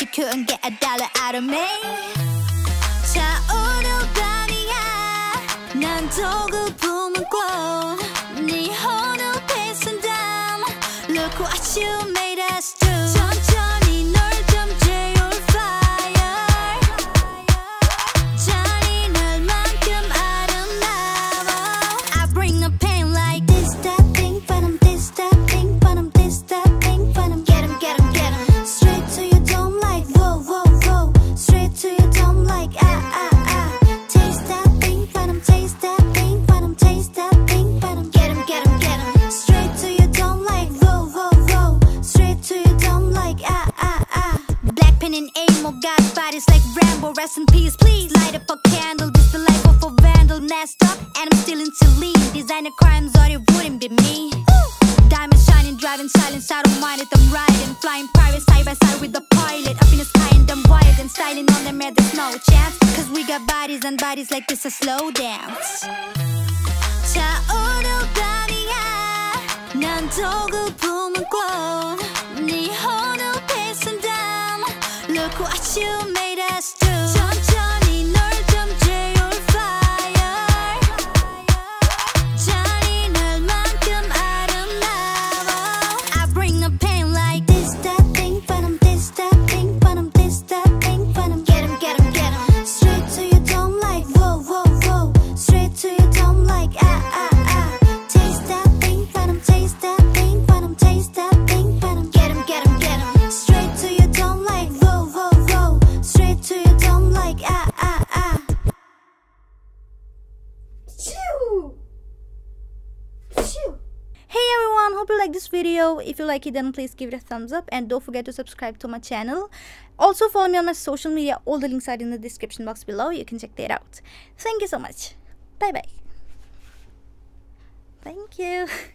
you couldn't get a dollar out of me. 차오르가니야 난 도구품은 꿔 네 혼을 뺏은 담 Look what you made us do. 천천히 널 좀 재울 fire. 잔인할 만큼 아름다워. I bring the pain like this, that thing, but I'm this, that thing, but I'm this, that thing, but I'm get 'em, get 'em, get 'em. Straight to your dome like whoa, whoa, whoa. Straight to your dome like taste that thing, but I'm taste that thing, but I'm taste that thing, but I'm get 'em, get 'em, get 'em. Straight to your dome like whoa, whoa, whoa. Straight to your dome like Blackpink and Amo got bodies like Rambo. Rest in peace, please light up a candle. This the life of a vandal, messed up, and I'm still into lean. Designer crimes, or it wouldn't be me. Diamonds shining, driving silence, I don't mind it, I'm riding. Flying private side by side with the pilot. Up in the sky and I'm wild and styling on them, man, there's no chance. Cause we got bodies and bodies like this, a slow dance. 차오르가니야 난 도구품은 꿔 네 혼을 뺏은 담 Look what you made us do. 천천히 널 좀 재울 fire. 잔인할 만큼 아름다워. I bring the pain like this, that thing, but I'm this, that thing, but I'm this, that thing, but I'm get 'em, get 'em, get 'em. Straight to your dome like whoa, whoa, whoa. Straight to your dome like taste that thing, but I'm taste that thing, but I'm taste that thing, but I'm get 'em, get 'em, get 'em. Straight to your dome like whoa, whoa, whoa. Straight to your dome like Choo! Choo! Hey everyone, hope you like this video. If you like it, then please give it a thumbs up and don't forget to subscribe to my channel. Also follow me on my social media. All the links are in the description box below. You can check that out. Thank you so much. Bye bye. Thank you.